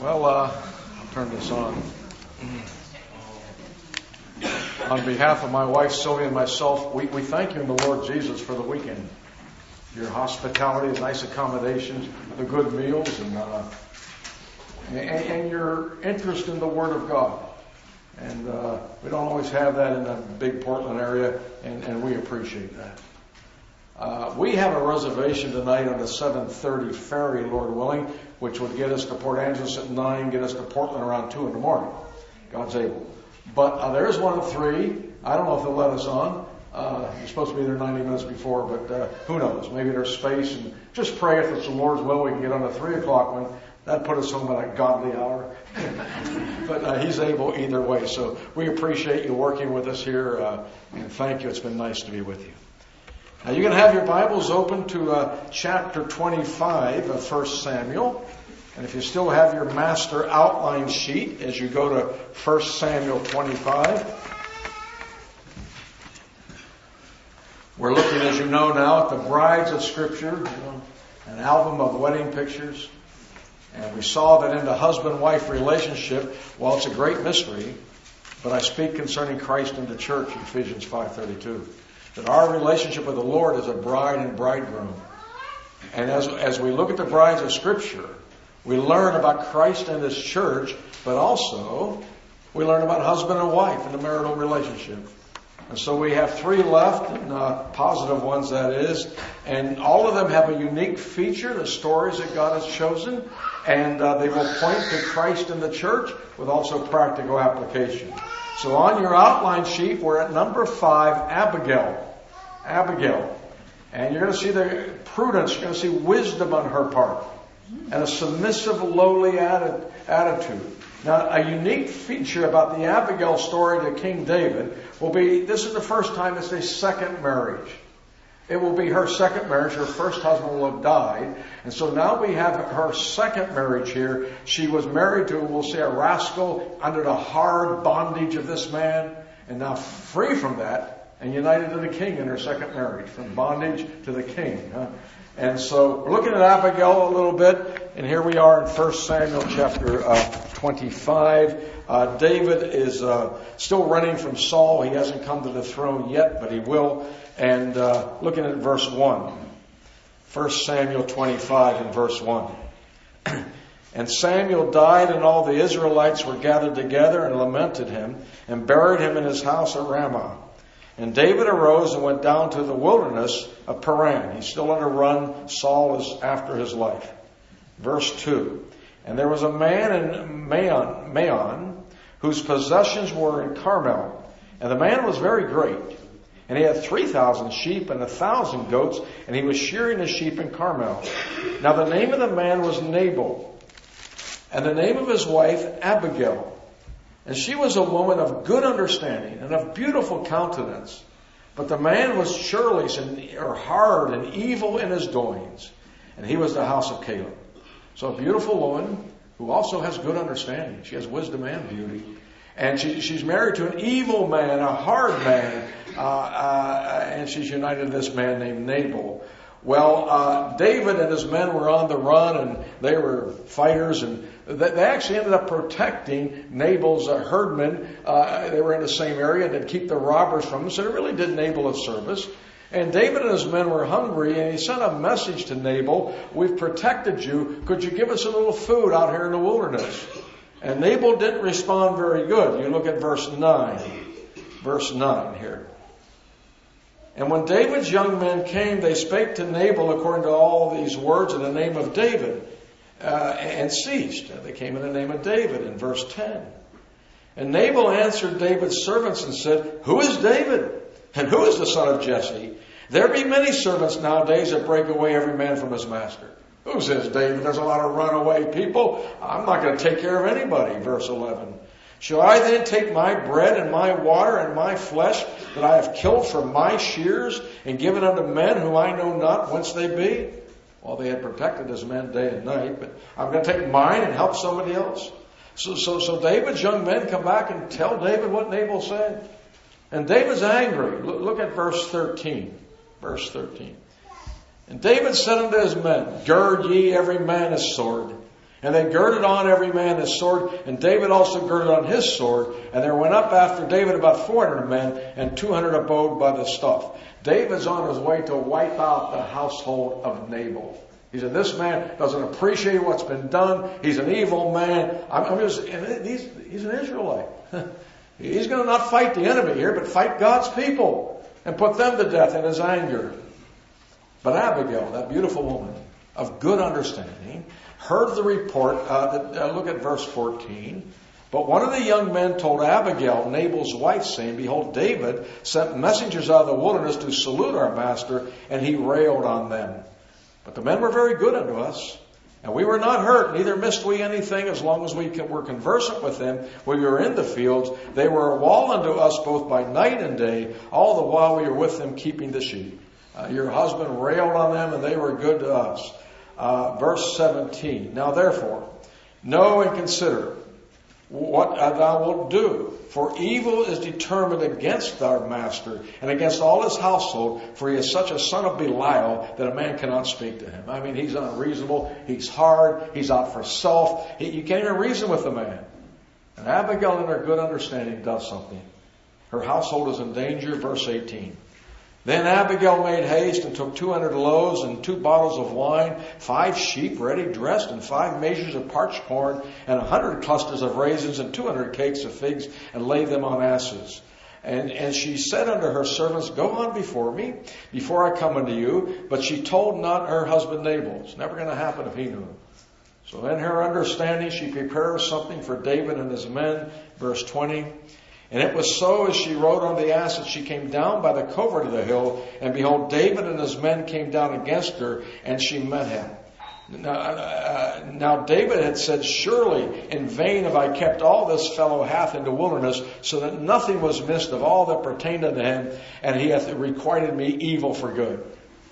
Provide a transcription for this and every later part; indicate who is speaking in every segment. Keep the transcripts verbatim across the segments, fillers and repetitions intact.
Speaker 1: Well, uh, I'll turn this on. On behalf of my wife Sylvia and myself, we, we thank you in the Lord Jesus for the weekend. Your hospitality, nice accommodations, the good meals, and, uh, and, and your interest in the Word of God. And uh, we don't always have that in the big Portland area, and, and we appreciate that. Uh, we have a reservation tonight on the seven thirty ferry, Lord willing, which would get us to Port Angeles at nine, get us to Portland around two in the morning. God's able. But uh, there is one at three. I don't know if they'll let us on. Uh, you're supposed to be there ninety minutes before, but uh, who knows? Maybe there's space. And just pray if it's the Lord's will, we can get on the three o'clock one. That'd put us home at a godly hour. But uh, He's able either way. So we appreciate you working with us here, uh, and thank you. It's been nice to be with you. Now you can have your Bibles open to uh, chapter twenty-five of First Samuel. And if you still have your master outline sheet as you go to First Samuel twenty-five, we're looking, as you know now, at the Brides of Scripture, you know, an album of wedding pictures. And we saw that in the husband-wife relationship, while it's a great mystery, but I speak concerning Christ and the church, Ephesians five thirty-two. That our relationship with the Lord is a bride and bridegroom. And as, as we look at the brides of Scripture, we learn about Christ and His church, but also we learn about husband and wife and the marital relationship. And so we have three left, and uh, positive ones that is, and all of them have a unique feature, the stories that God has chosen, and uh, they will point to Christ and the church with also practical application. So on your outline sheet, we're at number five, Abigail. Abigail. And you're going to see the prudence, you're going to see wisdom on her part, and a submissive, lowly attitude. Now, a unique feature about the Abigail story to King David will be, this is the first time it's a second marriage. It will be her second marriage. Her first husband will have died. And so now we have her second marriage here. She was married to, we'll say, a rascal under the hard bondage of this man, and now free from that and united to the king in her second marriage, from bondage to the king. Huh? And so we're looking at Abigail a little bit, and here we are in First Samuel chapter uh, twenty-five. Uh, David is uh, still running from Saul. He hasn't come to the throne yet, but he will. And uh, looking at verse one. First Samuel twenty-five and verse one. And Samuel died, and all the Israelites were gathered together and lamented him, and buried him in his house at Ramah. And David arose and went down to the wilderness of Paran. He's still on a run. Saul is after his life. Verse two. And there was a man in Maon, Maon whose possessions were in Carmel. And the man was very great. And he had three thousand sheep and a thousand goats. And he was shearing his sheep in Carmel. Now the name of the man was Nabal. And the name of his wife Abigail. And she was a woman of good understanding and of beautiful countenance. But the man was churlish and or hard and evil in his doings. And he was the house of Caleb. So a beautiful woman who also has good understanding. She has wisdom and beauty. And she, she's married to an evil man, a hard man. Uh, uh, and she's united to this man named Nabal. Well, uh, David and his men were on the run, and they were fighters, and they, they actually ended up protecting Nabal's uh, herdmen. Uh, they were in the same area, and they'd keep the robbers from him, so they really did Nabal a service. And David and his men were hungry, and he sent a message to Nabal, "We've protected you. Could you give us a little food out here in the wilderness?" And Nabal didn't respond very good. You look at verse nine. Verse nine here. And when David's young men came, they spake to Nabal according to all these words in the name of David, uh, and ceased. They came in the name of David in verse ten. And Nabal answered David's servants and said, "Who is David? And who is the son of Jesse? There be many servants nowadays that break away every man from his master." Who says David? There's a lot of runaway people. I'm not going to take care of anybody. Verse eleven. Shall I then take my bread and my water and my flesh that I have killed from my shears and given unto men whom I know not whence they be? Well, they had protected his men day and night, but I'm going to take mine and help somebody else. So, so, so David's young men come back and tell David what Nabal said. And David's angry. Look, look at verse thirteen. Verse thirteen. And David said unto his men, "Gird ye every man his sword, And they girded on every man his sword, and David also girded on his sword. And there went up after David about four hundred men, and two hundred abode by the stuff. David's on his way to wipe out the household of Nabal. He said, this man doesn't appreciate what's been done. He's an evil man. I'm, I'm just, and he's, he's an Israelite. He's going to not fight the enemy here, but fight God's people and put them to death in his anger. But Abigail, that beautiful woman of good understanding, heard the report. Uh, that, uh, look at verse fourteen. But one of the young men told Abigail, Nabal's wife, saying, behold, David sent messengers out of the wilderness to salute our master, and he railed on them. But the men were very good unto us, and we were not hurt, neither missed we anything, as long as we were conversant with them when we were in the fields. They were a wall unto us both by night and day, all the while we were with them keeping the sheep. Uh, your husband railed on them, and they were good to us. Uh, verse seventeen. Now therefore, know and consider what thou wilt do. For evil is determined against our master and against all his household, for he is such a son of Belial that a man cannot speak to him. I mean, he's unreasonable, he's hard, he's out for self. He, you can't even reason with the man. And Abigail, in her good understanding, does something. Her household is in danger. Verse eighteen. Then Abigail made haste and took two hundred loaves and two bottles of wine, five sheep ready dressed, and five measures of parched corn, and a hundred clusters of raisins, and two hundred cakes of figs, and laid them on asses. And, and she said unto her servants, go on before me, before I come unto you. But she told not her husband Nabal. It's never going to happen if he knew. So in her understanding, she prepares something for David and his men. Verse twenty. And it was so, as she rode on the ass, that she came down by the covert of the hill, and behold, David and his men came down against her, and she met him. Now, uh, now David had said, surely in vain have I kept all this fellow hath in the wilderness, so that nothing was missed of all that pertained unto him, and he hath requited me evil for good.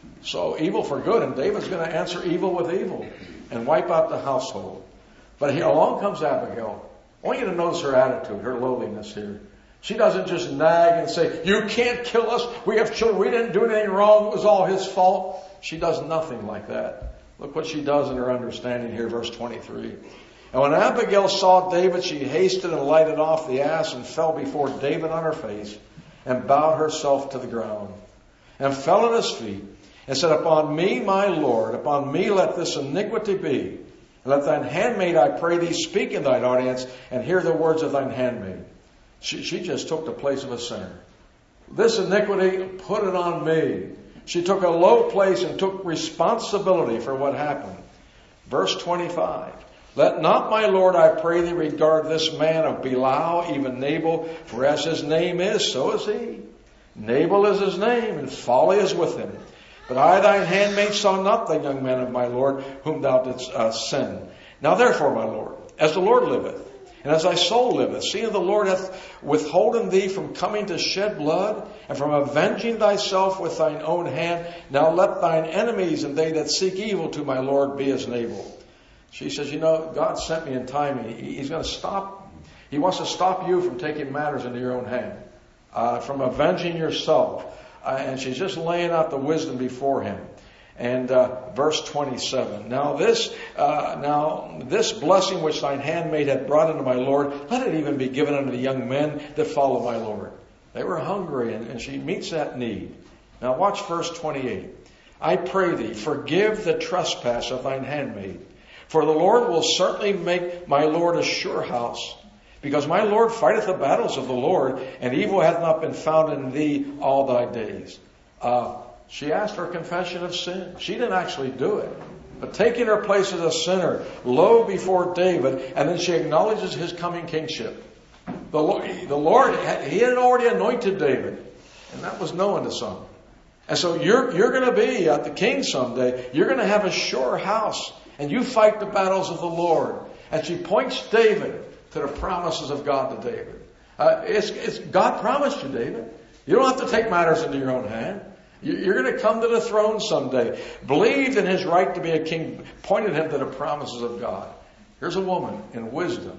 Speaker 1: So evil for good, and David's going to answer evil with evil, and wipe out the household. But here along comes Abigail. I want you to notice her attitude, her lowliness here. She doesn't just nag and say, you can't kill us. We have children. We didn't do anything wrong. It was all his fault. She does nothing like that. Look what she does in her understanding here, verse twenty-three. And when Abigail saw David, she hasted and lighted off the ass and fell before David on her face and bowed herself to the ground and fell at his feet and said, upon me, my Lord, upon me let this iniquity be. Let thine handmaid, I pray thee, speak in thine audience and hear the words of thine handmaid. She, she just took the place of a sinner. This iniquity, put it on me. She took a low place and took responsibility for what happened. Verse twenty-five. Let not my Lord, I pray thee, regard this man of Belial, even Nabal, for as his name is, so is he. Nabal is his name, and folly is with him. But I, thine handmaid, saw not the young man of my Lord, whom thou didst uh, send. Now therefore, my Lord, as the Lord liveth, and as thy soul liveth, seeing the Lord hath withholden thee from coming to shed blood, and from avenging thyself with thine own hand, now let thine enemies and they that seek evil to my Lord be as Nabal. She says, you know, God sent me in time. He, he's going to stop. He wants to stop you from taking matters into your own hand, uh, from avenging yourself. Uh, and she's just laying out the wisdom before him. And uh, verse twenty-seven. Now this, uh, now this blessing which thine handmaid hath brought unto my Lord, let it even be given unto the young men that follow my Lord. They were hungry, and, and she meets that need. Now watch verse twenty-eight. I pray thee, forgive the trespass of thine handmaid, for the Lord will certainly make my Lord a sure house, because my Lord fighteth the battles of the Lord, and evil hath not been found in thee all thy days. Uh, She asked for a confession of sin. She didn't actually do it. But taking her place as a sinner, low before David, and then she acknowledges his coming kingship. The Lord, the Lord he had already anointed David, and that was known to some. And so you're, you're going to be at the king someday. You're going to have a sure house, and you fight the battles of the Lord. And she points David to the promises of God to David. Uh, it's, it's God promised you, David. You don't have to take matters into your own hand. You're going to come to the throne someday. Believed in his right to be a king. Pointed him to the promises of God. Here's a woman in wisdom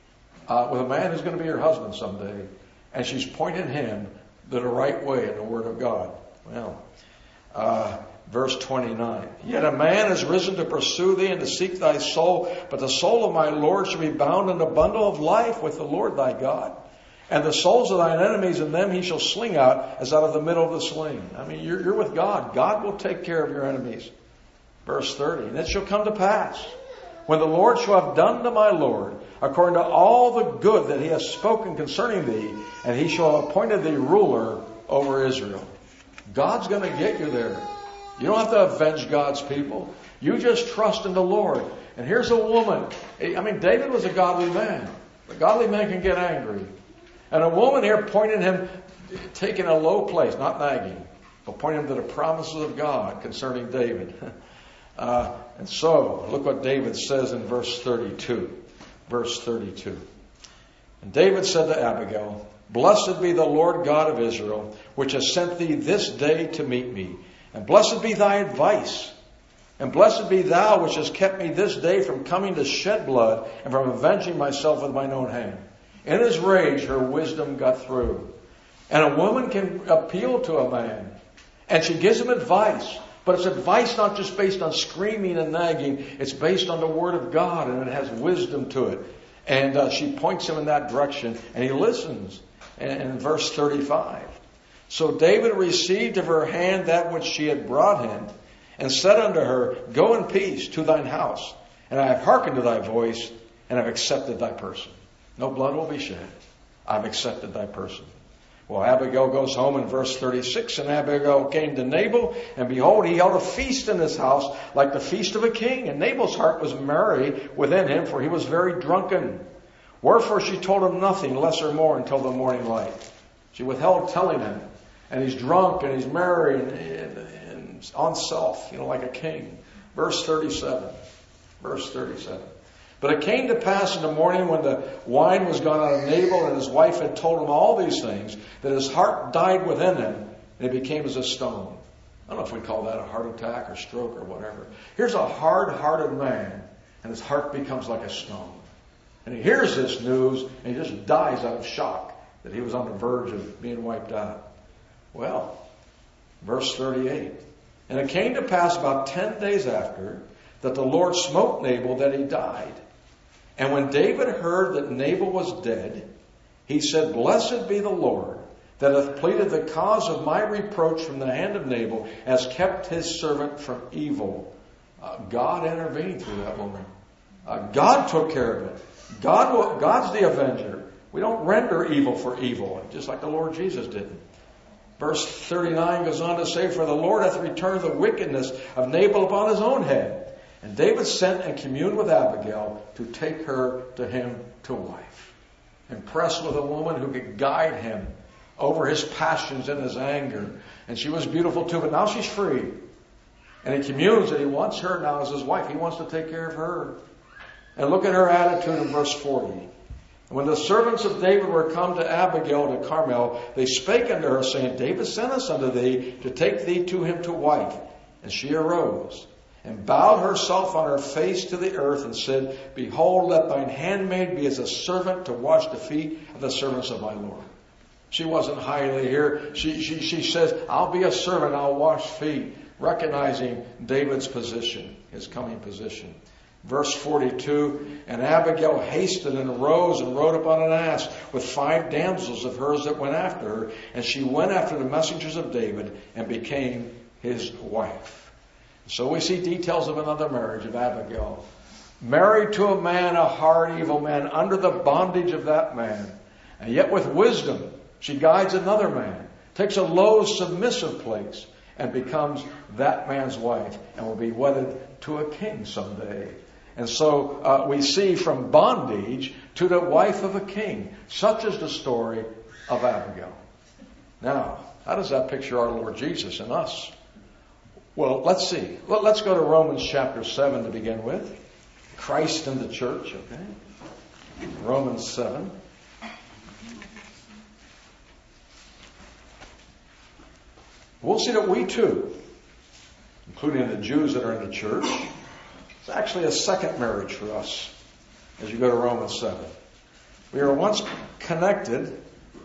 Speaker 1: uh, with a man who's going to be her husband someday. And she's pointing him to the right way in the Word of God. Well, uh, verse twenty-nine. Yet a man is risen to pursue thee and to seek thy soul, but the soul of my Lord shall be bound in a bundle of life with the Lord thy God. And the souls of thine enemies, and them he shall sling out as out of the middle of the sling. I mean, you're, you're with God. God will take care of your enemies. Verse thirty. And it shall come to pass, when the Lord shall have done to my Lord, according to all the good that he has spoken concerning thee, and he shall have appointed thee ruler over Israel. God's going to get you there. You don't have to avenge God's people. You just trust in the Lord. And here's a woman. I mean, David was a godly man. A godly man can get angry. And a woman here pointing him, taking a low place, not nagging, but pointing him to the promises of God concerning David. Uh, and so, look what David says in verse thirty-two. Verse thirty-two. And David said to Abigail, Blessed be the Lord God of Israel, which has sent thee this day to meet me. And blessed be thy advice. And blessed be thou, which has kept me this day from coming to shed blood and from avenging myself with mine own hand. In his rage, her wisdom got through. And a woman can appeal to a man. And she gives him advice. But it's advice not just based on screaming and nagging. It's based on the Word of God, and it has wisdom to it. And uh, she points him in that direction, and he listens. And in verse thirty-five. So David received of her hand that which she had brought him, and said unto her, Go in peace to thine house, and I have hearkened to thy voice, and have accepted thy person. No blood will be shed. I've accepted thy person. Well, Abigail goes home in verse thirty-six, and Abigail came to Nabal, and behold, he held a feast in his house, like the feast of a king. And Nabal's heart was merry within him, for he was very drunken. Wherefore she told him nothing, less or more, until the morning light. She withheld telling him. And he's drunk, and he's merry, and, and, and on self, you know, like a king. Verse thirty-seven. Verse thirty-seven. But it came to pass in the morning, when the wine was gone out of Nabal, and his wife had told him all these things, that his heart died within him, and he became as a stone. I don't know if we'd call that a heart attack or stroke or whatever. Here's a hard-hearted man, and his heart becomes like a stone. And he hears this news, and he just dies out of shock that he was on the verge of being wiped out. Well, verse thirty-eight. And it came to pass about ten days after, that the Lord smote Nabal, that he died. And when David heard that Nabal was dead, he said, Blessed be the Lord, that hath pleaded the cause of my reproach from the hand of Nabal, has kept his servant from evil. Uh, God intervened through that woman. Uh, God took care of it. God will, God's the avenger. We don't render evil for evil, just like the Lord Jesus did. Verse thirty-nine goes on to say, For the Lord hath returned the wickedness of Nabal upon his own head. And David sent and communed with Abigail to take her to him to wife. Impressed with a woman who could guide him over his passions and his anger. And she was beautiful too, but now she's free. And he communes that he wants her now as his wife. He wants to take care of her. And look at her attitude in verse forty. When the servants of David were come to Abigail to Carmel, they spake unto her, saying, David sent us unto thee to take thee to him to wife. And she arose and bowed herself on her face to the earth, and said, Behold, let thine handmaid be as a servant to wash the feet of the servants of my Lord. She wasn't highly here. She, she, she says, I'll be a servant, I'll wash feet, recognizing David's position, his coming position. Verse forty-two, And Abigail hasted and arose and rode upon an ass with five damsels of hers that went after her. And she went after the messengers of David and became his wife. So we see details of another marriage of Abigail. Married to a man, a hard, evil man, under the bondage of that man. And yet with wisdom, she guides another man, takes a low, submissive place, and becomes that man's wife, and will be wedded to a king someday. And so uh, we see from bondage to the wife of a king. Such is the story of Abigail. Now, how does that picture our Lord Jesus and us? Well, let's see. Well, let's go to Romans chapter seven to begin with. Christ and the church, okay? Romans seven. We'll see that we too, including the Jews that are in the church, it's actually a second marriage for us as you go to Romans seven. We were once connected,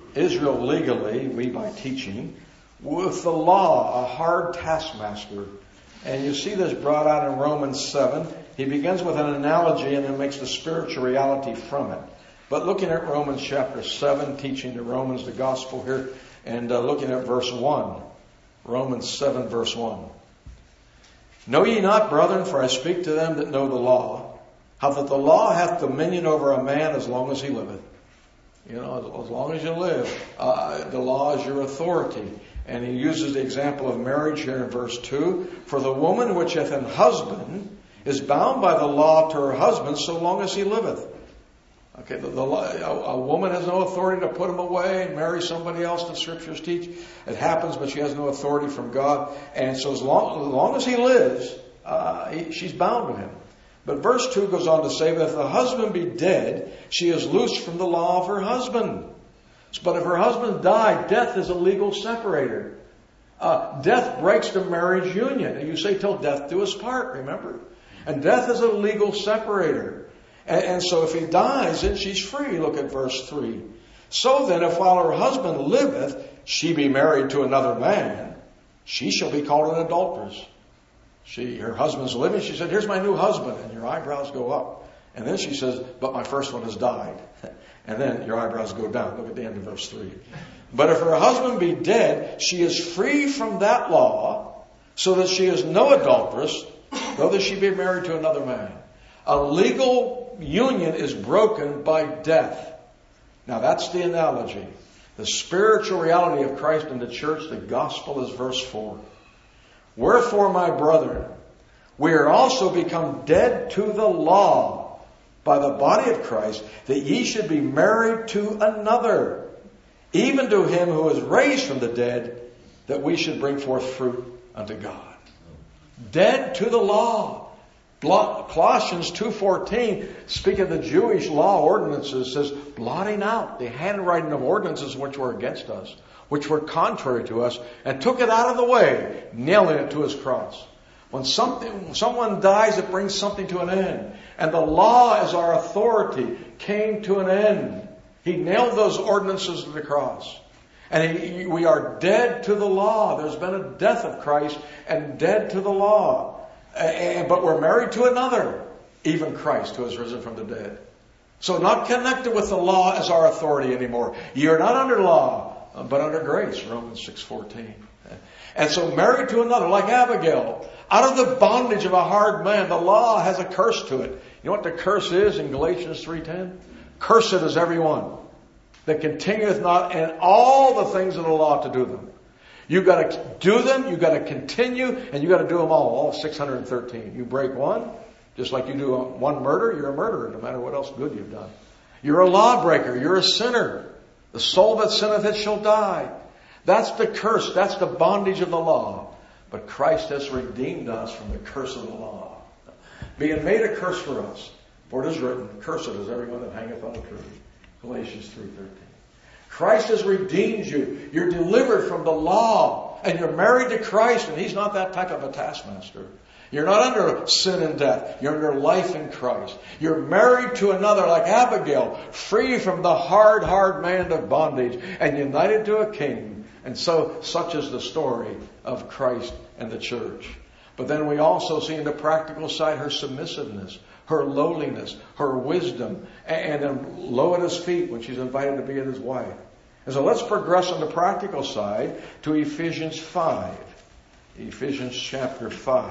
Speaker 1: Israel legally, we by teaching, with the law, a hard taskmaster And you see this brought out in Romans seven. He begins with an analogy and then makes the spiritual reality from it. But looking at Romans chapter seven, teaching the Romans the gospel here, and uh, looking at verse one. Romans seven, verse one. Know ye not, brethren, for I speak to them that know the law, how that the law hath dominion over a man as long as he liveth. You know, as, as long as you live, uh, the law is your authority. And he uses the example of marriage here in verse two. For the woman which hath an husband is bound by the law to her husband so long as he liveth. Okay, the, the, a, a woman has no authority to put him away and marry somebody else, the scriptures teach. It happens, but she has no authority from God. And so as long as, long as he lives, uh, he, she's bound to him. But verse two goes on to say that if the husband be dead, she is loosed from the law of her husband. But if her husband died, death is a legal separator. Uh, death breaks the marriage union. And you say, till death do us part, remember? And death is a legal separator. And, and so if he dies, then she's free. Look at verse three. So then, if while her husband liveth, she be married to another man, she shall be called an adulteress. She, her husband's living. She said, here's my new husband. And your eyebrows go up. And then she says, but my first one has died. And then your eyebrows go down. Look at the end of verse three. But if her husband be dead, she is free from that law, so that she is no adulteress, though that she be married to another man. A legal union is broken by death. Now that's the analogy. The spiritual reality of Christ in the church, the gospel, is verse four. Wherefore, my brethren, we are also become dead to the law by the body of Christ, that ye should be married to another, even to him who is raised from the dead, that we should bring forth fruit unto God. Dead to the law. Colossians two fourteen, speaking of the Jewish law ordinances, says, blotting out the handwriting of ordinances which were against us, which were contrary to us, and took it out of the way, nailing it to his cross. When something, someone dies, it brings something to an end. And the law as our authority came to an end. He nailed those ordinances to the cross. And he, we are dead to the law. There's been a death of Christ and dead to the law. And, but we're married to another, even Christ, who has risen from the dead. So not connected with the law as our authority anymore. You're not under law, but under grace, Romans six fourteen. And so married to another, like Abigail, out of the bondage of a hard man. The law has a curse to it. You know what the curse is in Galatians three ten? Cursed is everyone that continueth not in all the things of the law to do them. You've got to do them, you've got to continue, and you've got to do them all, all six hundred thirteen. You break one, just like you do one murder, you're a murderer, no matter what else good you've done. You're a lawbreaker, you're a sinner. The soul that sinneth, it shall die. That's the curse, that's the bondage of the law. But Christ has redeemed us from the curse of the law, being made a curse for us. For it is written, cursed is everyone that hangeth on a tree. Galatians three thirteen. Christ has redeemed you. You're delivered from the law. And you're married to Christ, and He's not that type of a taskmaster. You're not under sin and death. You're under life in Christ. You're married to another like Abigail, free from the hard, hard man of bondage, and united to a king. And so, such is the story of Christ and the church. But then we also see in the practical side her submissiveness, her lowliness, her wisdom, and then low at His feet when she's invited to be His wife. And so let's progress on the practical side to Ephesians five. Ephesians chapter five.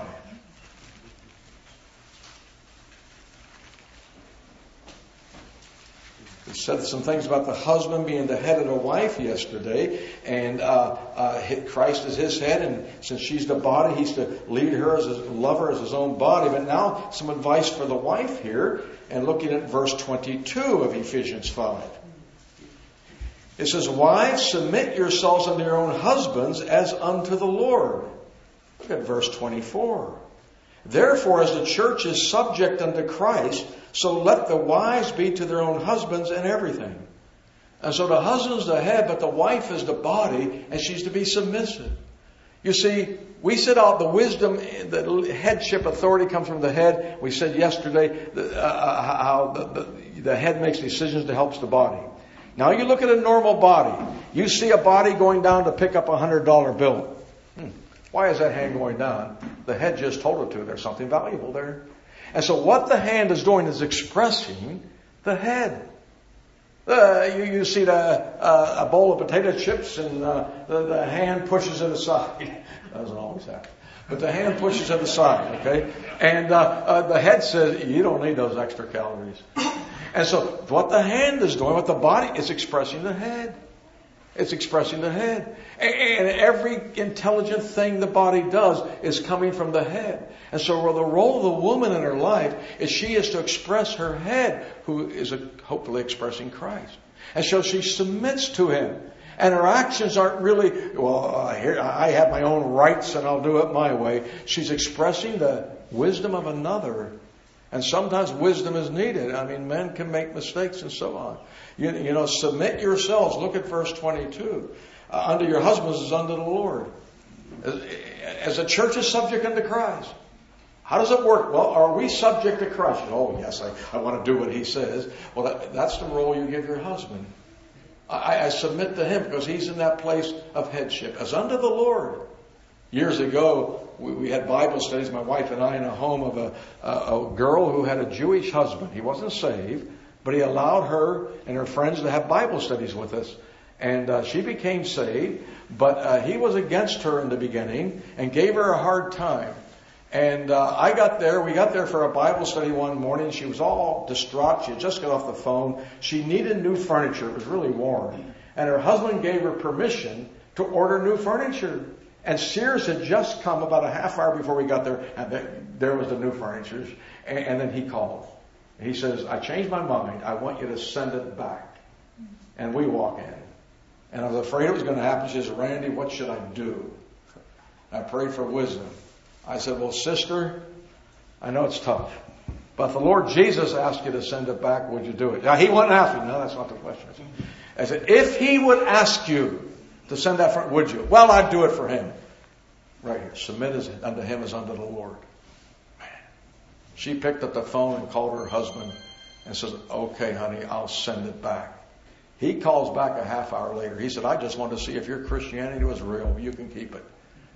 Speaker 1: We said some things about the husband being the head of the wife yesterday, and uh, uh, Christ is his head, and since she's the body, he's to lead her as his, love her as his own body. But now some advice for the wife here, and looking at verse twenty-two of Ephesians five. It says, wives, submit yourselves unto your own husbands as unto the Lord. Look at verse twenty-four. Therefore, as the church is subject unto Christ, so let the wives be to their own husbands in everything. And so the husband's the head, but the wife is the body, and she's to be submissive. You see, we set out the wisdom, the headship authority comes from the head. We said yesterday uh, how the, the, the head makes decisions that helps the body. Now you look at a normal body. You see a body going down to pick up a hundred dollar bill. Hmm. Why is that hand going down? The head just told her to. There's something valuable there. And so what the hand is doing is expressing the head. Uh, you, you see the, uh, a bowl of potato chips and uh, the, the hand pushes it aside. That doesn't always happen. But the hand pushes it aside, okay? And uh, uh, the head says, you don't need those extra calories. And so what the hand is doing, what the body is expressing the head. It's expressing the head. And, and every intelligent thing the body does is coming from the head. And so the role of the woman in her life is she is to express her head, who is a, hopefully expressing Christ. And so she submits to Him. And her actions aren't really, well, uh, here, I have my own rights and I'll do it my way. She's expressing the wisdom of another. And sometimes wisdom is needed. I mean, men can make mistakes and so on. You, you know, submit yourselves. Look at verse twenty-two. Uh, unto your husbands as unto the Lord. As, as a church is subject unto Christ. How does it work? Well, are we subject to Christ? Oh, yes, I, I want to do what He says. Well, that, that's the role you give your husband. I, I submit to him because he's in that place of headship. As unto the Lord. Years ago, we, we had Bible studies, my wife and I, in a home of a, a, a girl who had a Jewish husband. He wasn't saved, but he allowed her and her friends to have Bible studies with us. And uh, she became saved, but uh, he was against her in the beginning and gave her a hard time. And uh, I got there, we got there for a Bible study one morning. She was all distraught. She had just got off the phone. She needed new furniture. It was really warm. And her husband gave her permission to order new furniture. And Sears had just come about a half hour before we got there. And there was the new furniture. And, and then he called. He says, I changed my mind. I want you to send it back. And we walk in. And I was afraid it was going to happen. She says, Randy, what should I do? I prayed for wisdom. I said, well, sister, I know it's tough, but if the Lord Jesus asked you to send it back, would you do it? Now, He wouldn't ask you. No, that's not the question. I said, if He would ask you to send that, for, would you? Well, I'd do it for Him. Right here. Submit as, unto Him as unto the Lord. Man. She picked up the phone and called her husband and says, okay, honey, I'll send it back. He calls back a half hour later. He said, I just wanted to see if your Christianity was real. You can keep it.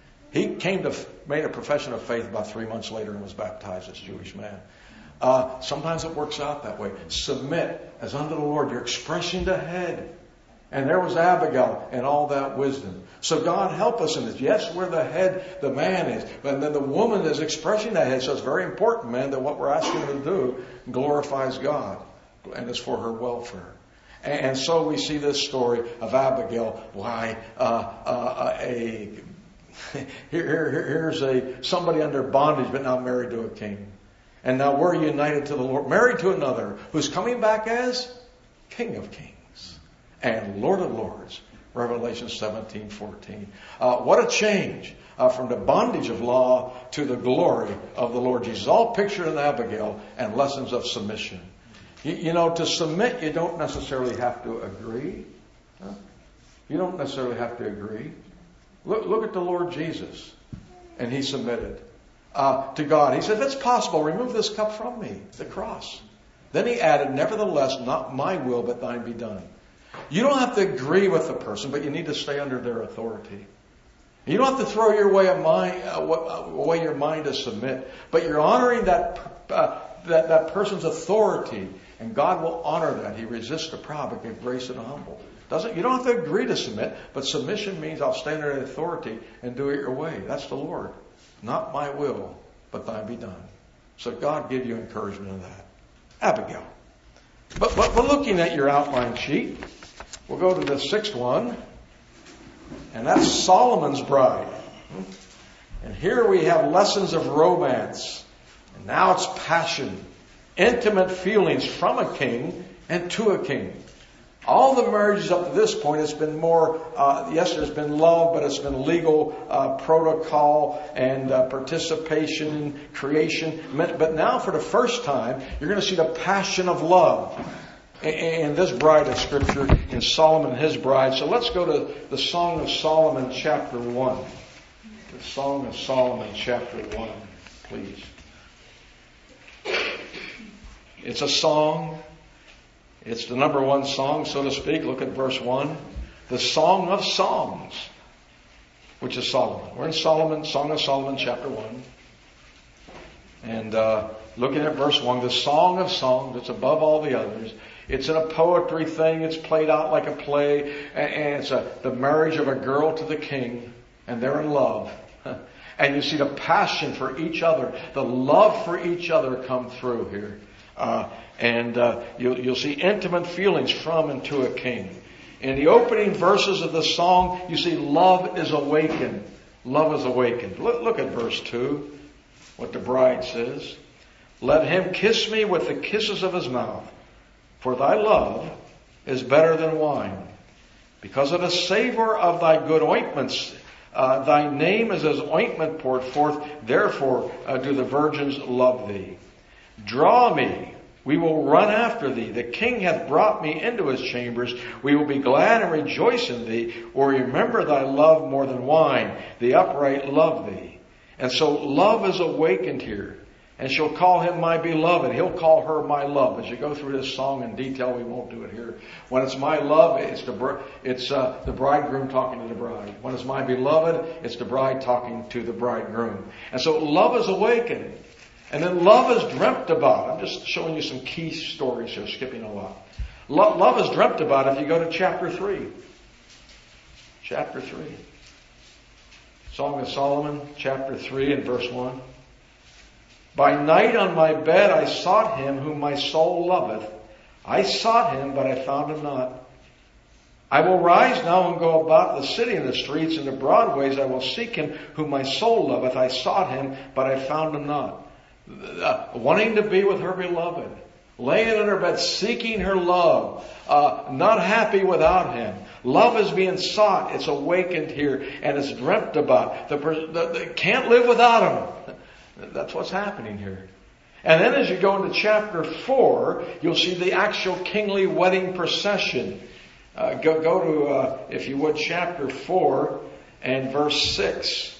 Speaker 1: He came to, made a profession of faith about three months later and was baptized as a Jewish man. Uh, sometimes it works out that way. Submit as unto the Lord. You're expressing the head. And there was Abigail and all that wisdom. So God help us in this. Yes, we're the head, the man is. But then the woman is expressing that head. So it's very important, man, that what we're asking her to do glorifies God. And it's for her welfare. And so we see this story of Abigail. Why, uh, uh, a... Here, here, here's a somebody under bondage, but now married to a king. And now we're united to the Lord, married to another who's coming back as King of Kings and Lord of Lords. Revelation seventeen fourteen. Uh, what a change uh, from the bondage of law to the glory of the Lord Jesus. All pictured in Abigail and lessons of submission. You, you know, to submit, you don't necessarily have to agree. Huh? You don't necessarily have to agree. Look, look at the Lord Jesus. And He submitted uh, to God. He said, if it's possible, remove this cup from me, the cross. Then He added, nevertheless, not my will, but thine be done. You don't have to agree with the person, but you need to stay under their authority. You don't have to throw your way, of mind, uh, away your mind to submit, but you're honoring that, uh, that, that person's authority, and God will honor that. He resists the proud, but gives grace to the humble. Doesn't, you don't have to agree to submit, but submission means I'll stand under authority and do it your way. That's the Lord. Not my will, but thine be done. So God give you encouragement in that. Abigail. But, but we're looking at your outline sheet. We'll go to the sixth one. And that's Solomon's bride. And here we have lessons of romance. And now it's passion. Intimate feelings from a king and to a king. All the marriages up to this point, it's been more, uh, yes, there's been love, but it's been legal uh, protocol and uh, participation, creation. But now for the first time, you're going to see the passion of love in this bride of Scripture, in Solomon and his bride. So let's go to the Song of Solomon, chapter one. The Song of Solomon, chapter one, please. It's a song. It's the number one song, so to speak. Look at verse one. The Song of Songs, which is Solomon. We're in Solomon, Song of Solomon, chapter one. And uh, looking at verse one, the Song of Songs, it's above all the others. It's in a poetry thing. It's played out like a play. And, and it's a, the marriage of a girl to the king. And they're in love. And you see the passion for each other, the love for each other come through here. Uh, and uh, you'll, you'll see intimate feelings from and to a king. In the opening verses of the song, you see love is awakened. Love is awakened. Look, look at verse two, what the bride says. Let him kiss me with the kisses of his mouth, for thy love is better than wine. Because of the savor of thy good ointments, uh, thy name is as ointment poured forth. Therefore uh, do the virgins love thee. Draw me, we will run after thee. The king hath brought me into his chambers. We will be glad and rejoice in thee. Or remember thy love more than wine. The upright love thee. And so love is awakened here. And she'll call him my beloved. He'll call her my love. As you go through this song in detail, we won't do it here. When it's my love, it's the it's uh, the bridegroom talking to the bride. When it's my beloved, it's the bride talking to the bridegroom. And so love is awakened. And then love is dreamt about. I'm just showing you some key stories here, skipping a lot. Lo- love is dreamt about if you go to chapter three. Chapter three. Song of Solomon, chapter three and verse one. By night on my bed I sought him whom my soul loveth. I sought him, but I found him not. I will rise now and go about the city and the streets and the broad ways. I will seek him whom my soul loveth. I sought him, but I found him not. Uh, wanting to be with her beloved. Laying in her bed, seeking her love. Uh, not happy without him. Love is being sought. It's awakened here and it's dreamt about. The, the, the can't live without him. That's what's happening here. And then as you go into chapter four, you'll see the actual kingly wedding procession. Uh, go, go to, uh, if you would, chapter four and verse six.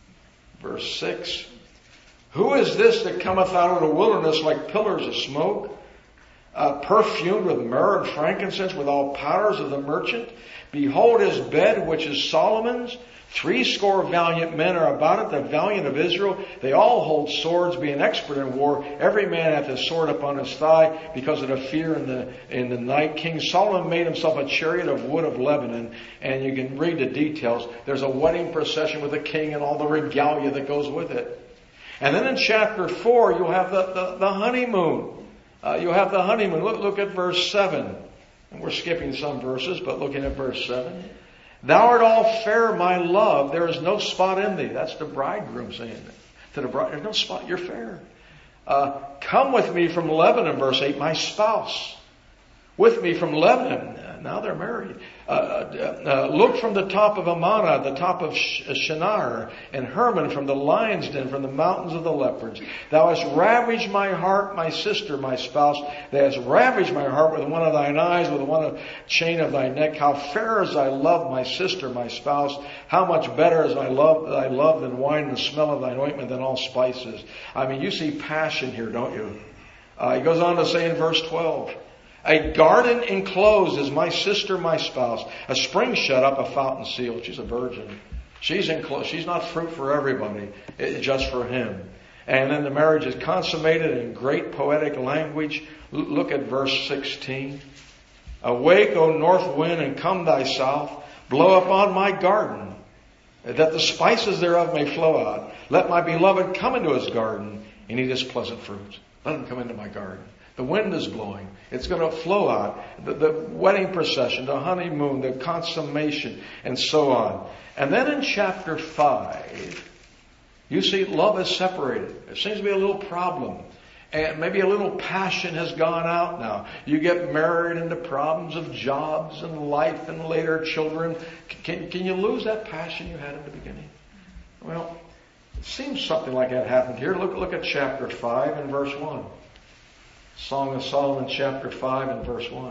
Speaker 1: Verse six. Who is this that cometh out of the wilderness like pillars of smoke, uh, perfumed with myrrh and frankincense, with all powders of the merchant? Behold his bed, which is Solomon's. Three score valiant men are about it, the valiant of Israel. They all hold swords, being expert in war. Every man hath his sword upon his thigh, because of the fear in the in the night. King Solomon made himself a chariot of wood of Lebanon, and you can read the details. There's a wedding procession with the king and all the regalia that goes with it. And then in chapter four, you'll have the, the, the honeymoon. Uh, you'll have the honeymoon. Look, look at verse seven. And we're skipping some verses, but looking at verse seven. Thou art all fair, my love. There is no spot in thee. That's the bridegroom saying it to the bride. There's no spot. You're fair. Uh, come with me from Lebanon, verse eight, my spouse. With me from Lebanon. Now they're married. Uh, uh, uh, look from the top of Amana, the top of Shinar, and Hermon, from the lion's den, from the mountains of the leopards. Thou hast ravaged my heart, my sister, my spouse. Thou hast ravaged my heart with one of thine eyes, with one of chain of thy neck. How fair is thy love, my sister, my spouse. How much better is thy love, thy love than wine, and the smell of thine ointment than all spices. I mean, you see passion here, don't you? Uh, he goes on to say in verse twelve. A garden enclosed is my sister, my spouse. A spring shut up, a fountain sealed. She's a virgin. She's enclosed. She's not fruit for everybody. It's just for him. And then the marriage is consummated in great poetic language. Look at verse sixteen. Awake, O north wind, and come thy south. Blow upon my garden, that the spices thereof may flow out. Let my beloved come into his garden and eat his pleasant fruits. Let him come into my garden. The wind is blowing. It's going to flow out. The, the wedding procession, the honeymoon, the consummation, and so on. And then in chapter five, you see love is separated. There seems to be a little problem. And maybe a little passion has gone out now. You get married into problems of jobs and life and later children. Can, can you lose that passion you had in the beginning? Well, it seems something like that happened here. Look, look at chapter five and verse one. Song of Solomon, chapter five and verse one.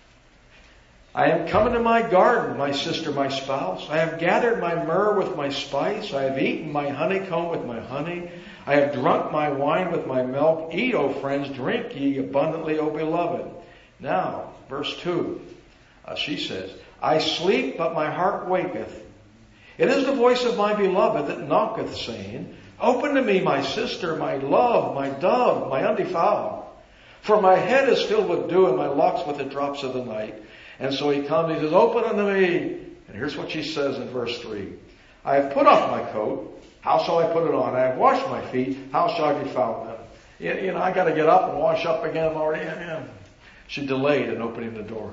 Speaker 1: I am come into my garden, my sister, my spouse. I have gathered my myrrh with my spice. I have eaten my honeycomb with my honey. I have drunk my wine with my milk. Eat, O friends, drink ye abundantly, O beloved. Now, verse two, uh, she says, I sleep, but my heart waketh. It is the voice of my beloved that knocketh, saying, Open to me, my sister, my love, my dove, my undefiled. For my head is filled with dew and my locks with the drops of the night. And so he comes, he says, open unto me. And here's what she says in verse three. I have put off my coat. How shall I put it on? I have washed my feet. How shall I defile them? You, you know, I got to get up and wash up again. I'm already, yeah. She delayed in opening the door.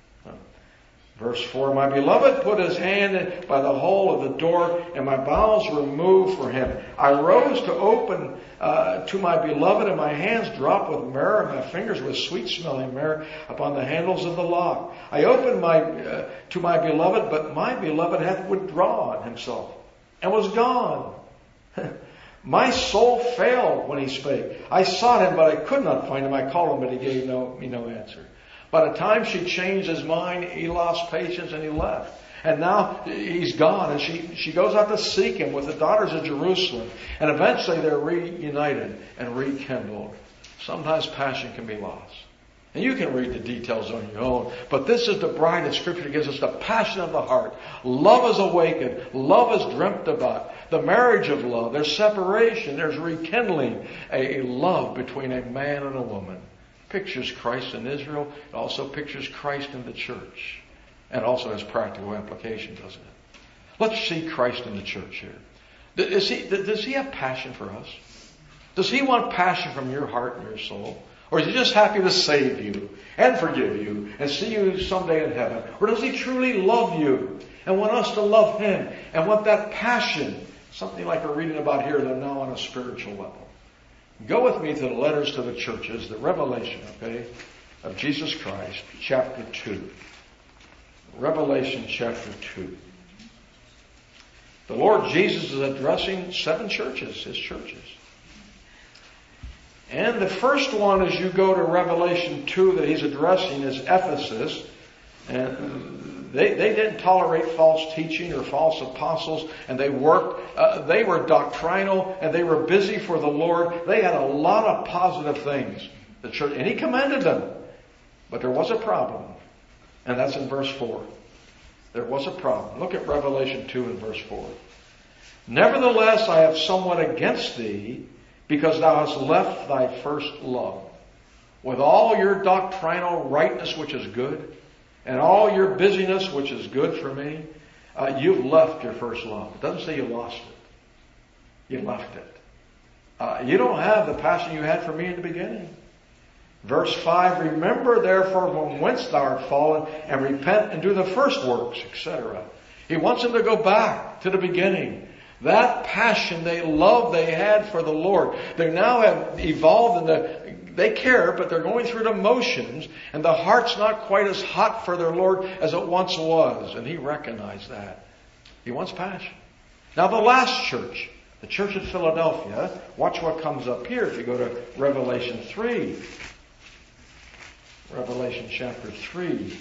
Speaker 1: Verse four, my beloved put his hand by the hole of the door, and my bowels removed for him. I rose to open uh, to my beloved, and my hands dropped with myrrh, and my fingers with sweet-smelling myrrh upon the handles of the lock. I opened my uh, to my beloved, but my beloved hath withdrawn himself, and was gone. My soul failed when he spake. I sought him, but I could not find him. I called him, but he gave no, me no answer. By the time she changed his mind, he lost patience and he left. And now he's gone, and she, she goes out to seek him with the daughters of Jerusalem. And eventually they're reunited and rekindled. Sometimes passion can be lost. And you can read the details on your own. But this is the bride of Scripture that gives us the passion of the heart. Love is awakened. Love is dreamt about. The marriage of love. There's separation. There's rekindling a, a love between a man and a woman. Pictures Christ in Israel. It also pictures Christ in the church. And also has practical application, doesn't it? Let's see Christ in the church here. Does he, does he have passion for us? Does he want passion from your heart and your soul? Or is he just happy to save you and forgive you and see you someday in heaven? Or does he truly love you and want us to love him and want that passion, something like we're reading about here, though now on a spiritual level? Go with me to the letters to the churches, the revelation, okay, of Jesus Christ, chapter two. Revelation chapter two. The Lord Jesus is addressing seven churches, his churches. And the first one, as you go to Revelation two, that he's addressing is Ephesus. And they, they didn't tolerate false teaching or false apostles, and they worked, uh, they were doctrinal, and they were busy for the Lord. They had a lot of positive things, the church, and he commended them. But there was a problem, and that's in verse four. There was a problem. Look at Revelation two and verse four. Nevertheless, I have somewhat against thee, because thou hast left thy first love. With all your doctrinal rightness, which is good, and all your busyness, which is good for me, uh, you've left your first love. It doesn't say you lost it. You left it. Uh, you don't have the passion you had for me in the beginning. Verse five, remember therefore from whence thou art fallen, and repent and do the first works, et cetera. He wants them to go back to the beginning. That passion, they love they had for the Lord. They now have evolved in the, they care, but they're going through the motions, and the heart's not quite as hot for their Lord as it once was. And he recognized that. He wants passion. Now the last church, the church at Philadelphia, watch what comes up here if you go to Revelation three. Revelation chapter three.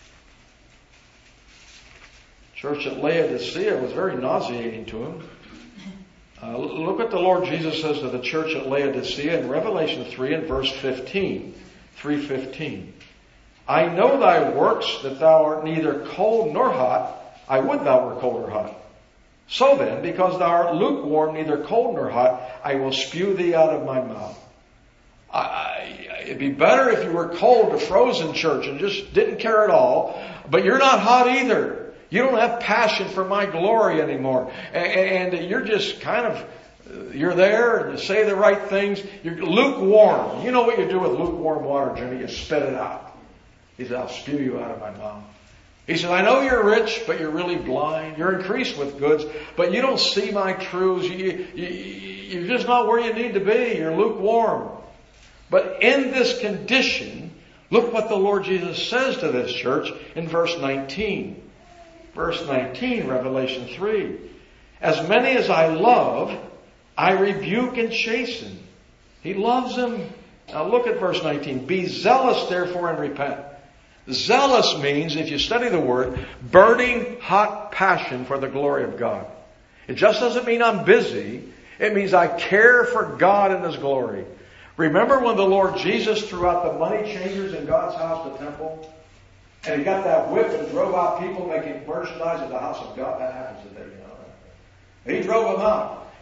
Speaker 1: Church at Laodicea was very nauseating to him. Uh, look what the Lord Jesus says to the church at Laodicea in Revelation three and verse fifteen. three fifteen. I know thy works, that thou art neither cold nor hot. I would thou were cold or hot. So then, because thou art lukewarm, neither cold nor hot, I will spew thee out of my mouth. I, I, it'd be better if you were cold to frozen, church, and just didn't care at all. But you're not hot either. You don't have passion for my glory anymore. And, and you're just kind of, you're there and you say the right things. You're lukewarm. You know what you do with lukewarm water, Jimmy? You spit it out. He said, I'll spew you out of my mouth. He said, I know you're rich, but you're really blind. You're increased with goods, but you don't see my truths. You, you, you're just not where you need to be. You're lukewarm. But in this condition, look what the Lord Jesus says to this church in verse nineteen. Verse nineteen, Revelation three. As many as I love, I rebuke and chasten. He loves them. Now look at verse nineteen. Be zealous therefore and repent. Zealous means, if you study the word, burning hot passion for the glory of God. It just doesn't mean I'm busy. It means I care for God and His glory. Remember when the Lord Jesus threw out the money changers in God's house, the temple? And He got that whip and drove out people making merchandise at the house of God. That happens today, you know. He drove them out.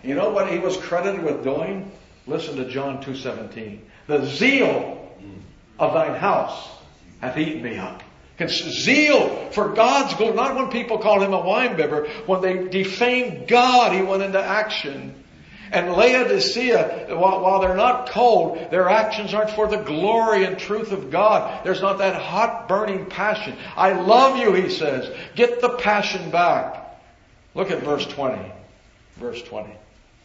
Speaker 1: You know what he was credited with doing? Listen to John two seventeen. The zeal of thine house hath eaten me up. Zeal for God's glory. Not when people called him a winebibber. When they defamed God, he went into action. And Laodicea, while, while they're not cold, their actions aren't for the glory and truth of God. There's not that hot burning passion. I love you, he says. Get the passion back. Look at verse twenty. Verse twenty.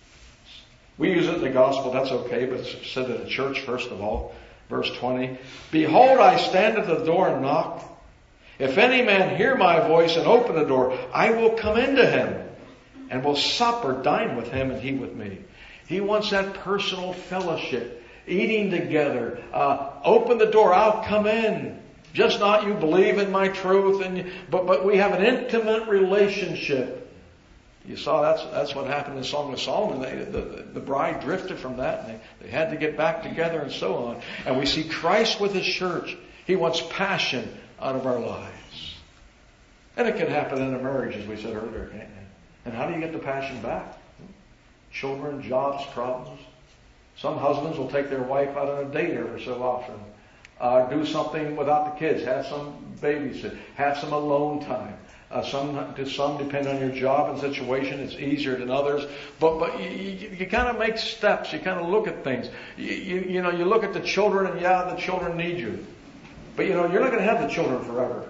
Speaker 1: We use it in the gospel, that's okay, but it's said in the church first of all. Verse twenty. Behold, I stand at the door and knock. If any man hear my voice and open the door, I will come into him and will sup or dine with him and he with me. He wants that personal fellowship, eating together. Uh, open the door, I'll come in. Just not you believe in my truth, and you, but but we have an intimate relationship. You saw that's that's what happened in Song of Solomon. They, the, the bride drifted from that, and they, they had to get back together and so on. And we see Christ with his church. He wants passion out of our lives. And it can happen in a marriage, as we said earlier, can't it? And how do you get the passion back? Children, jobs, problems. Some husbands will take their wife out on a date every so often. Uh, do something without the kids. Have some babysit. Have some alone time. Uh, some, to some, depending on your job and situation, it's easier than others. But but you, you, you kind of make steps. You kind of look at things. You, you you know you look at the children, and yeah, the children need you. But you know you're not going to have the children forever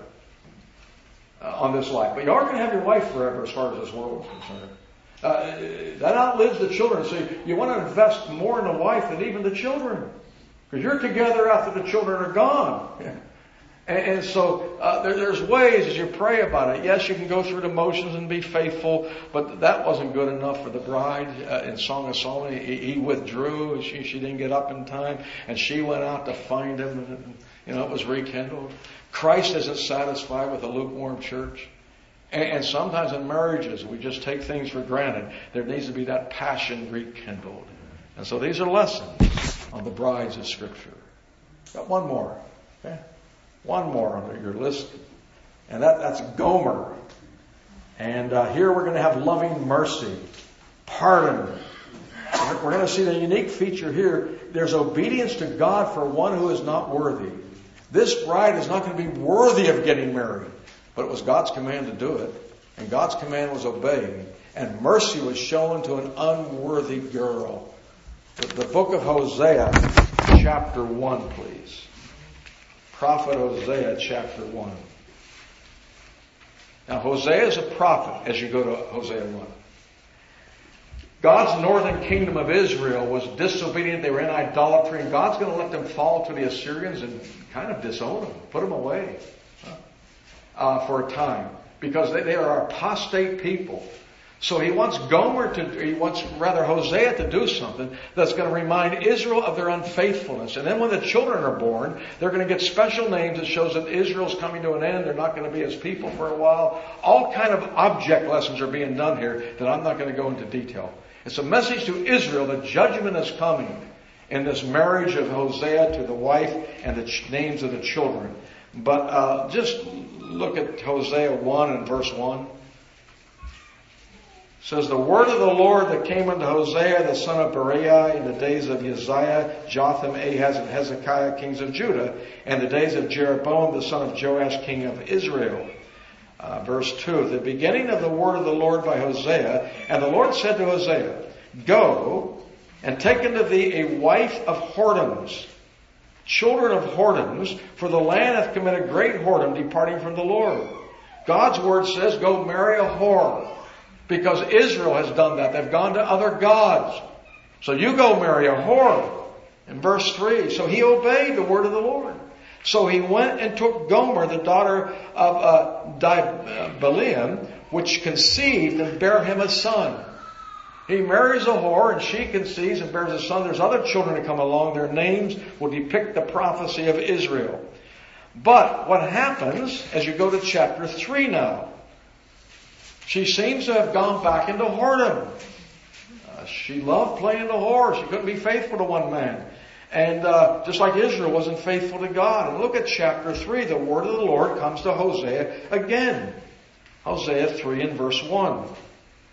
Speaker 1: uh, on this life. But you are going to have your wife forever, as far as this world is concerned. Uh, that outlives the children. So you want to invest more in the wife than even the children, because you're together after the children are gone. And, and so uh, there, there's ways as you pray about it. Yes, you can go through the motions and be faithful, but that wasn't good enough for the bride. Uh, in Song of Solomon, he, he withdrew. She, she didn't get up in time, and she went out to find him. And, you know, it was rekindled. Christ isn't satisfied with a lukewarm church. And, and sometimes in marriages, we just take things for granted. There needs to be that passion rekindled. And so these are lessons on the brides of Scripture. Got one more. Okay? One more on your list. And that, that's Gomer. And uh, here we're going to have loving mercy. Pardon. We're, we're going to see the unique feature here. There's obedience to God for one who is not worthy. This bride is not going to be worthy of getting married. But it was God's command to do it. And God's command was obeyed. And mercy was shown to an unworthy girl. The, the book of Hosea, chapter one, please. Prophet Hosea, chapter one. Now, Hosea is a prophet as you go to Hosea one. God's northern kingdom of Israel was disobedient. They were in idolatry. And God's going to let them fall to the Assyrians and kind of disown them, put them away uh, for a time. Because they, they are apostate people. So he wants Gomer to, he wants rather Hosea to do something that's going to remind Israel of their unfaithfulness. And then when the children are born, they're going to get special names that shows that Israel's coming to an end. They're not going to be his people for a while. All kind of object lessons are being done here that I'm not going to go into detail. It's a message to Israel that judgment is coming in this marriage of Hosea to the wife and the ch- names of the children. But uh, just look at Hosea one and verse one. It says, the word of the Lord that came unto Hosea, the son of Berechiah, in the days of Uzziah, Jotham, Ahaz, and Hezekiah, kings of Judah, and the days of Jeroboam, the son of Joash, king of Israel. Uh, verse two, the beginning of the word of the Lord by Hosea. And the Lord said to Hosea, go and take unto thee a wife of whoredoms, children of whoredoms, for the land hath committed great whoredom, departing from the Lord. God's word says, go marry a whore. Because Israel has done that. They've gone to other gods. So you go marry a whore. In verse three, so he obeyed the word of the Lord. So he went and took Gomer, the daughter of uh, Dibalaim, which conceived and bare him a son. He marries a whore and she conceives and bears a son. There's other children that come along. Their names will depict the prophecy of Israel. But what happens as you go to chapter three now? She seems to have gone back into whoredom. Uh, she loved playing the whore. She couldn't be faithful to one man. And uh, just like Israel wasn't faithful to God. And look at chapter three. The word of the Lord comes to Hosea again. Hosea three and verse one.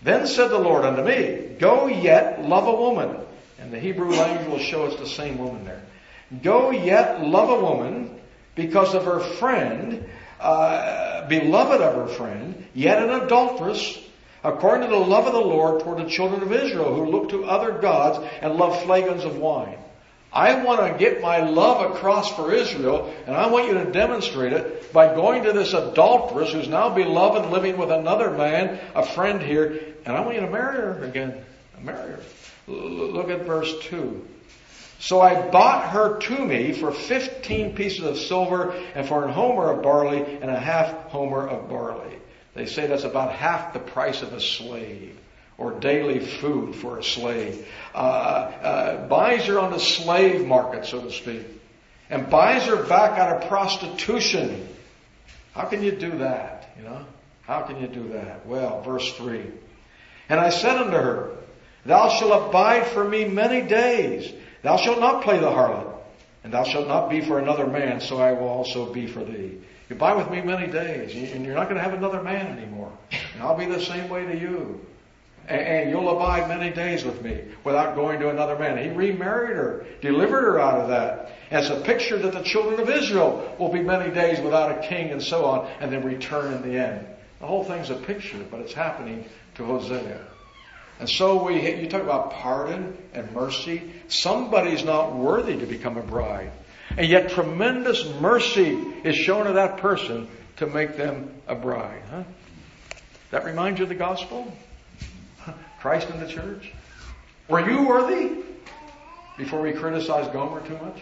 Speaker 1: Then said the Lord unto me, Go yet, love a woman. And the Hebrew language will show us the same woman there. Go yet, love a woman, because of her friend, uh, beloved of her friend, yet an adulteress, according to the love of the Lord toward the children of Israel, who look to other gods and love flagons of wine. I want to get my love across for Israel, and I want you to demonstrate it by going to this adulteress who's now beloved, living with another man, a friend here, and I want you to marry her again. Marry her. Look at verse two. So I bought her to me for fifteen pieces of silver and for an homer of barley and a half homer of barley. They say that's about half the price of a slave, or daily food for a slave. Uh, uh, buys her on the slave market, so to speak, and buys her back out of prostitution. How can you do that? You know, how can you do that? Well, verse three. And I said unto her, Thou shalt abide for me many days. Thou shalt not play the harlot, and thou shalt not be for another man, so I will also be for thee. You abide with me many days, and you're not going to have another man anymore. And I'll be the same way to you. And you'll abide many days with me without going to another man. He remarried her, delivered her out of that. As a picture that the children of Israel will be many days without a king and so on, and then return in the end. The whole thing's a picture, but it's happening to Hosea. And so we, you talk about pardon and mercy. Somebody's not worthy to become a bride. And yet tremendous mercy is shown to that person to make them a bride. Huh? That reminds you of the gospel? Christ in the church? Were you worthy? Before we criticize Gomer too much.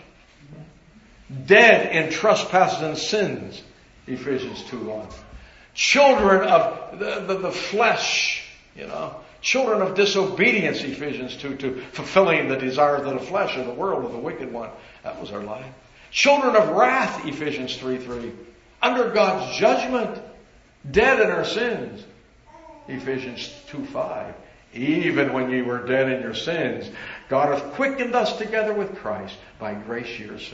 Speaker 1: Dead in trespasses and sins. Ephesians two one. Children of the, the, the flesh. You know. Children of disobedience, Ephesians two two, fulfilling the desires of the flesh, of the world, of the wicked one. That was our life. Children of wrath, Ephesians three three. Under God's judgment, dead in our sins, Ephesians two five. Even when ye were dead in your sins, God hath quickened us together with Christ. By grace ye are saved.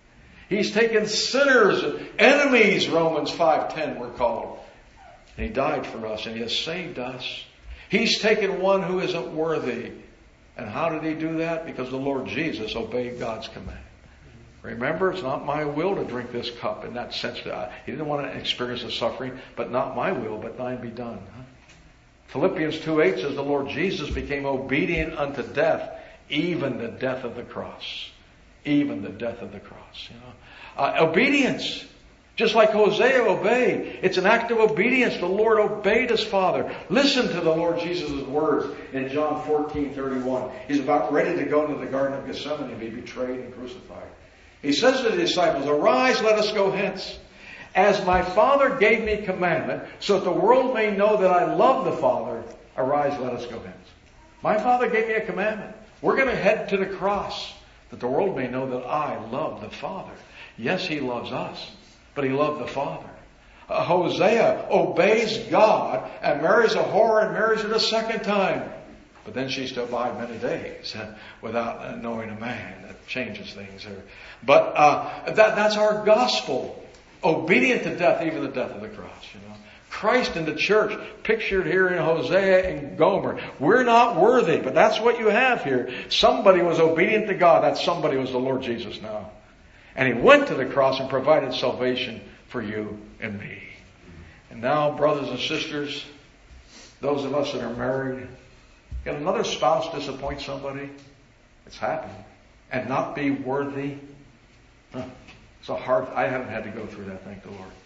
Speaker 1: He's taken sinners, enemies, Romans five ten we're called. And He died for us, and He has saved us. He's taken one who isn't worthy. And how did He do that? Because the Lord Jesus obeyed God's command. Remember, it's not my will to drink this cup in that sense. He didn't want to experience the suffering, but not my will, but thine be done. Huh? Philippians two eight says the Lord Jesus became obedient unto death, even the death of the cross. Even the death of the cross. You know, uh, obedience. Just like Hosea obeyed. It's an act of obedience. The Lord obeyed His Father. Listen to the Lord Jesus' words in John fourteen thirty-one. He's about ready to go into the Garden of Gethsemane and be betrayed and crucified. He says to the disciples, Arise, let us go hence. As my Father gave me commandment, so that the world may know that I love the Father, arise, let us go hence. My Father gave me a commandment. We're going to head to the cross, that the world may know that I love the Father. Yes, He loves us. But he loved the Father. Uh, Hosea obeys God and marries a whore and marries her the second time. But then she's to abide many days uh, without uh, knowing a man. That changes things. There. But uh, that, that's our gospel. Obedient to death, even the death of the cross. You know, Christ in the church, pictured here in Hosea and Gomer. We're not worthy, but that's what you have here. Somebody was obedient to God. That somebody was the Lord Jesus now. And He went to the cross and provided salvation for you and me. And now, brothers and sisters, those of us that are married, can another spouse disappoint somebody? It's happened. And not be worthy? Huh. It's a hard, I haven't had to go through that, thank the Lord.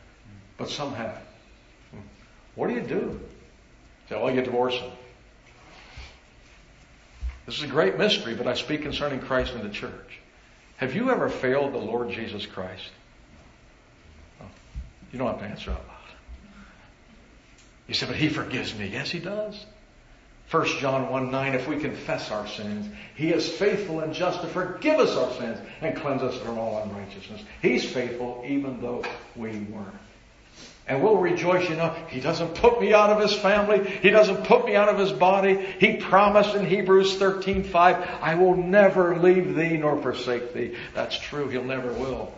Speaker 1: But some have. What do you do? Say, well, you divorce them. This is a great mystery, but I speak concerning Christ and the church. Have you ever failed the Lord Jesus Christ? Oh, you don't have to answer out loud. You say, but He forgives me. Yes, He does. First John one nine, if we confess our sins, He is faithful and just to forgive us our sins and cleanse us from all unrighteousness. He's faithful even though we weren't. And we'll rejoice, you know, He doesn't put me out of His family. He doesn't put me out of His body. He promised in Hebrews thirteen five, I will never leave thee nor forsake thee. That's true. He'll never will.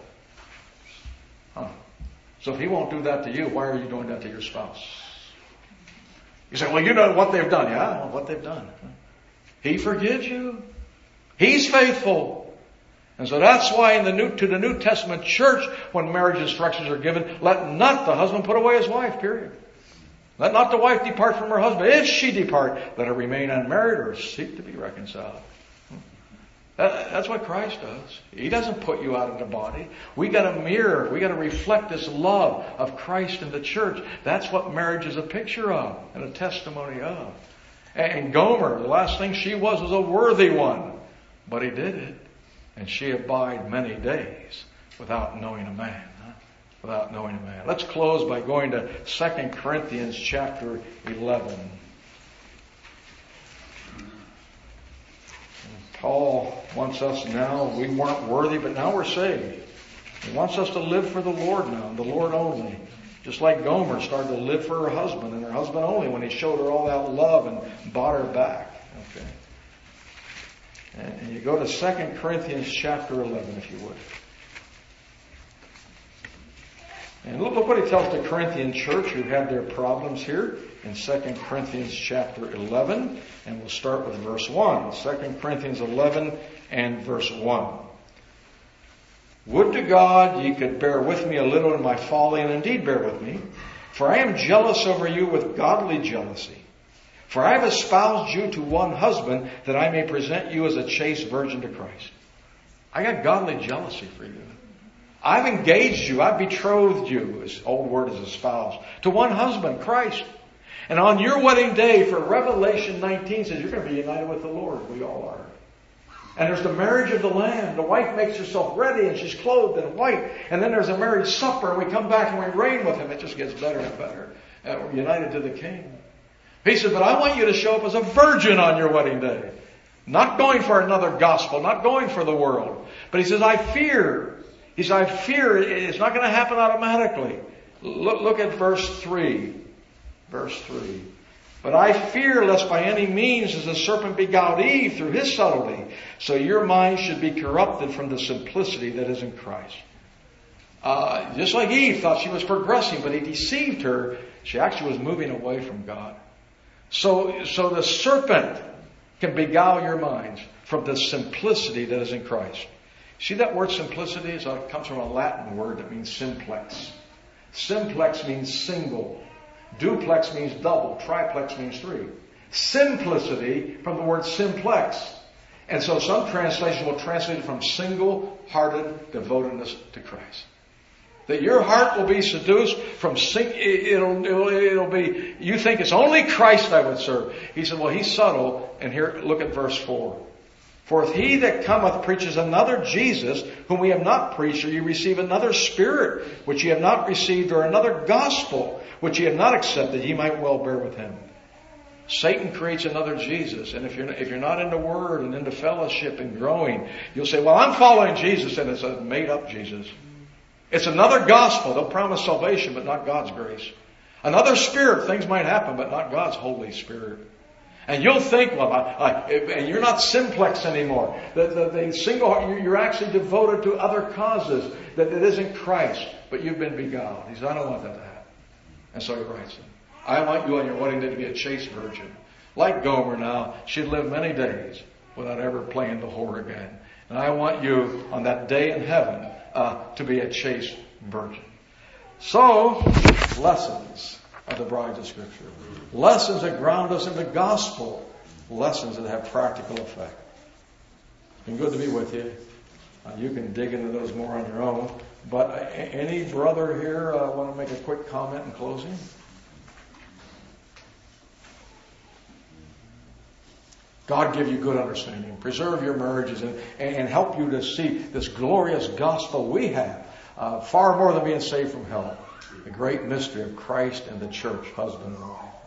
Speaker 1: Huh. So if He won't do that to you, why are you doing that to your spouse? You say, well, you know what they've done. Yeah, well, what they've done. He forgives you. He's faithful. And so that's why in the New, to the New Testament church, when marriage instructions are given, let not the husband put away his wife, period. Let not the wife depart from her husband. If she depart, let her remain unmarried or seek to be reconciled. That's what Christ does. He doesn't put you out of the body. We got to mirror, we got to reflect this love of Christ in the church. That's what marriage is a picture of and a testimony of. And Gomer, the last thing she was was a worthy one. But he did it. And she abided many days without knowing a man. Huh? Without knowing a man. Let's close by going to Second Corinthians chapter eleven. Paul wants us now, we weren't worthy, but now we're saved. He wants us to live for the Lord now, the Lord only. Just like Gomer started to live for her husband and her husband only when he showed her all that love and bought her back. Okay. And you go to Second Corinthians chapter eleven, if you would. And look, look what he tells the Corinthian church who had their problems here in Second Corinthians chapter eleven. And we'll start with verse one. Second Corinthians eleven and verse one. Would to God ye could bear with me a little in my folly, and indeed bear with me. For I am jealous over you with godly jealousy. For I have espoused you to one husband, that I may present you as a chaste virgin to Christ. I got godly jealousy for you. I've engaged you, I've betrothed you, this old word is espoused, to one husband, Christ. And on your wedding day, for Revelation nineteen says, you're going to be united with the Lord. We all are. And there's the marriage of the Lamb. The wife makes herself ready and she's clothed in white. And then there's a marriage supper and we come back and we reign with Him. It just gets better and better. And we're united to the King. He said, but I want you to show up as a virgin on your wedding day. Not going for another gospel, not going for the world. But he says, I fear. He says, I fear it's not going to happen automatically. Look, look at verse three. Verse three. But I fear lest by any means as the serpent beguiled Eve through his subtlety, so your mind should be corrupted from the simplicity that is in Christ. Uh, just like Eve thought she was progressing, but he deceived her. She actually was moving away from God. So, so the serpent can beguile your minds from the simplicity that is in Christ. See that word simplicity? It comes from a Latin word that means simplex. Simplex means single. Duplex means double. Triplex means three. Simplicity from the word simplex. And so some translations will translate it from single-hearted devotedness to Christ. That your heart will be seduced from sing, it'll, it'll, it'll be, you think it's only Christ I would serve. He said, well, he's subtle. And here, look at verse four. For if he that cometh preaches another Jesus, whom we have not preached, or you receive another spirit, which ye have not received, or another gospel, which ye have not accepted, ye might well bear with him. Satan creates another Jesus. And if you're, if you're not in the Word and into fellowship and growing, you'll say, well, I'm following Jesus, and it's a made-up Jesus. It's another gospel. They'll promise salvation, but not God's grace. Another spirit. Things might happen, but not God's Holy Spirit. And you'll think, well, I, I, and you're not simplex anymore. The, the, the single, you're actually devoted to other causes that it isn't Christ, but you've been beguiled. He says, I don't want that to happen. And so he writes it. I want you on your wedding day to be a chaste virgin. Like Gomer now, she'd lived many days without ever playing the whore again. And I want you on that day in heaven uh, to be a chaste virgin. So, lessons of the brides of Scripture. Lessons that ground us in the gospel. Lessons that have practical effect. It's been good to be with you. Uh, you can dig into those more on your own. But uh, any brother here uh, want to make a quick comment in closing? God give you good understanding. Preserve your marriages and, and help you to see this glorious gospel we have. Uh, far more than being saved from hell. The great mystery of Christ and the church, husband and wife.